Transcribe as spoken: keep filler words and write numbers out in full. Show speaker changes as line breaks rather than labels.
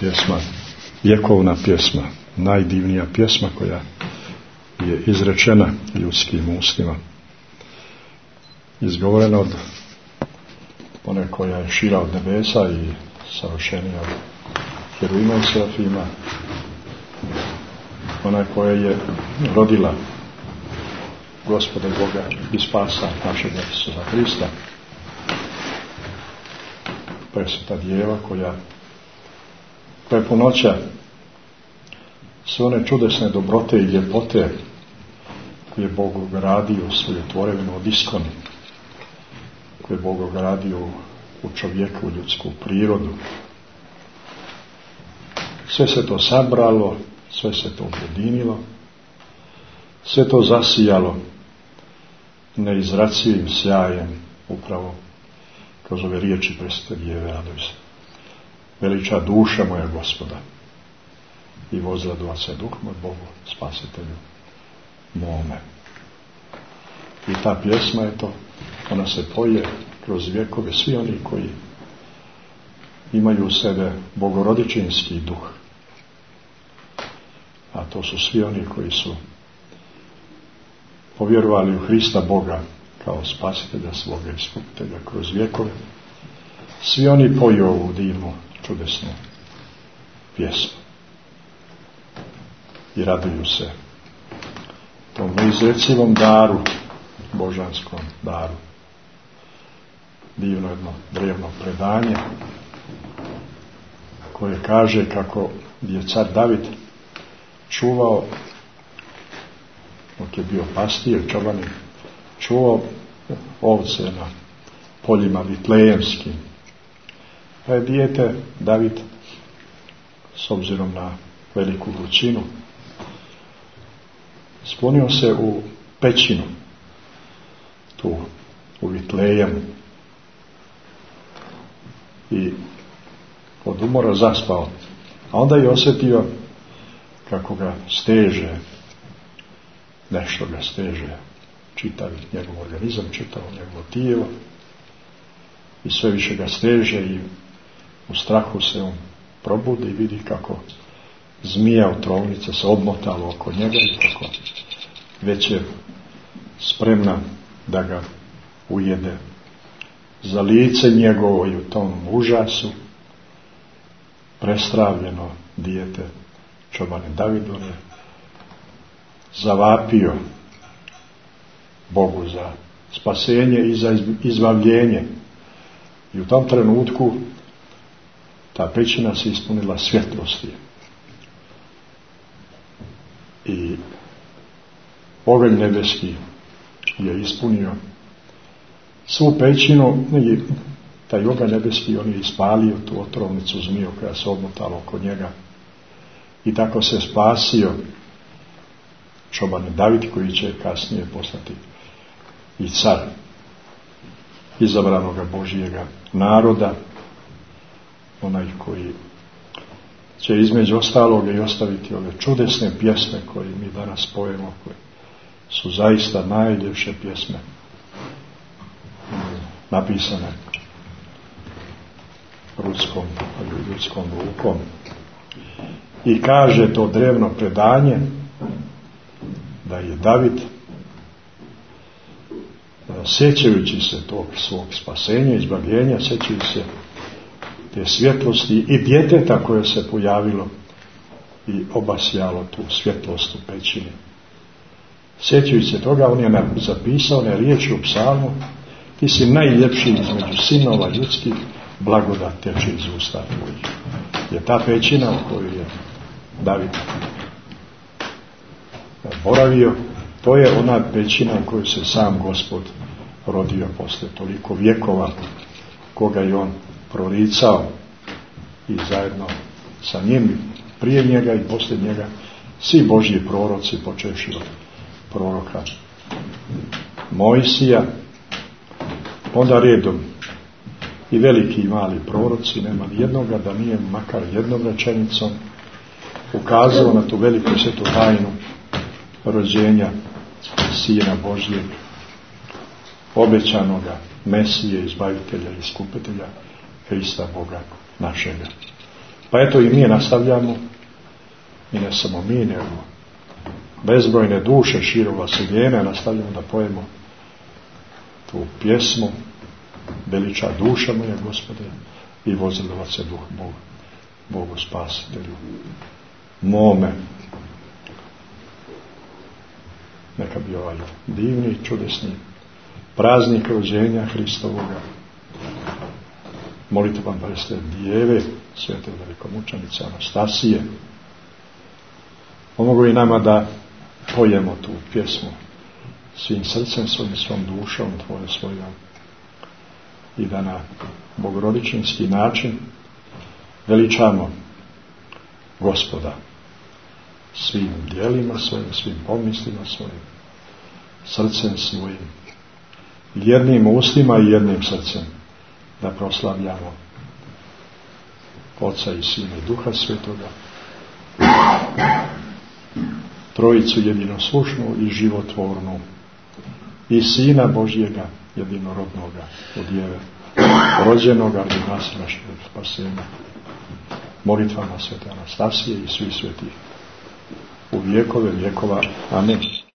pjesma, vjekovna pjesma, najdivnija pjesma koja je izrečena ljudskim ustima, izgovorena od one koja je šira od nebesa i savršenija od heruvima i serafima, ona koja je rodila Gospoda Boga i spasa našeg Isusa Hrista, presveta djeva koja prepunoća sve one čudesne dobrote i ljepote koje je Bog ogradio u svoju tvorevinu od iskoni, koje je Bog ogradio u čovjeku, u ljudsku prirodu. Sve se to sabralo, sve se to objedinilo, sve to zasijalo neizracivim sjajem upravo kroz ove riječi presvete djeve: raduj se, veliča duša moja Gospoda i vozradova se duh moj Bogu spasitelju mome. I ta pjesma je to, ona se poje kroz vjekove. Svi oni koji imaju u sebe bogorodičinski duh, a to su svi oni koji su povjerovali u Hrista Boga kao spasitelja svoga i iskupitelja kroz vjekove, svi oni poju ovu divnu, čudesnu pjesmu i raduju se tom neizrecivom daru, božanskom daru. Divno jedno drevno predanje koje kaže kako je car David čuvao, dok je bio pastir, čobanin, čuvao ovce na poljima vitlejemskim. Pa je dijete David, s obzirom na veliku vrućinu, sklonio se u pećinu, tu u Vitlejemu, i od umora zaspao. A onda je osjetio kako ga steže, nešto ga steže, čitav njegov organizam, čitavo njegovo tijelo, i sve više ga steže, i u strahu se on probudi i vidi kako zmija otrovnica se obmotala oko njega i kako već je spremna da ga ujede. Za lice njegovo i u tom užasu prestravljeno dijete čobanin David, on je zavapio Bogu za spasenje i za izbavljenje. I u tom trenutku ta pećina se ispunila svjetlosti. I oganj nebeski je ispunio svu pećinu, i taj oganj nebeski on je ispalio tu otrovnicu zmiju koja se obmotala oko njega. I tako se spasio čobanin David, koji će kasnije postati i car izabranoga Božjega naroda, onaj koji će između ostaloga i ostaviti ove čudesne pjesme koje mi danas pojemo, koje su zaista najljepše pjesme napisane ljudskom, ljudskom rukom. I kaže to drevno predanje da je David, sjećajući se tog svog spasenja, izbavljenja, sjećajući se te svjetlosti i djeteta koje se pojavilo i obasjalo tu svjetlost u pećini, sjećajući se toga, on je zapisao one riječi u psalmu: ti si najljepši između sinova ljudskih, blagodat teče iz usta tvojih. Je ta pećina u kojoj je David boravio, to je ona pećina u kojoj se sam Gospod rodio posle toliko vjekova, koga je on proricao, i zajedno sa njim, prije njega i poslije njega, svi Božji proroci, počevši od proroka Mojsija, onda redom i veliki i mali proroci, nema ni jednoga da nije makar jednom rečenicom ukazao na tu veliku svetu tajnu rođenja Sina Božjeg, obećanoga Mesije, izbavitelja i iskupitelja Hrista Boga našega. Pa eto i mi nastavljamo, i ne samo mi, nego bezbrojne duše širom vaseljene nastavljamo da pojemo tu pjesmu: veliča duša moja Gospode i vozilovat se duh Bog, Bogu spasitelju mome. Neka bi ovaj divni, čudesni praznik rođenja Hristovoga, molitvom presve Djeve, svete velikomučenice Anastasije, pomoglo i nama da pojemo tu pjesmu svim srcem svojim, svom dušom, tvoje svojom, i da na bogorodičinski način veličamo Gospoda svim djelima svojim, svim pomislima svojim, srcem svojim, jednim ustima i jednim srcem, da proslavljamo Oca i Sina i Duha Svetoga, Trojicu jedinoslušnu i životvornu, i Sina Božjega jedinorodnoga od Djeve, rođenoga radi nas i našeg spasenja, molitvama svete Anastasije i svih svetih u vjekove vjekova. Amen.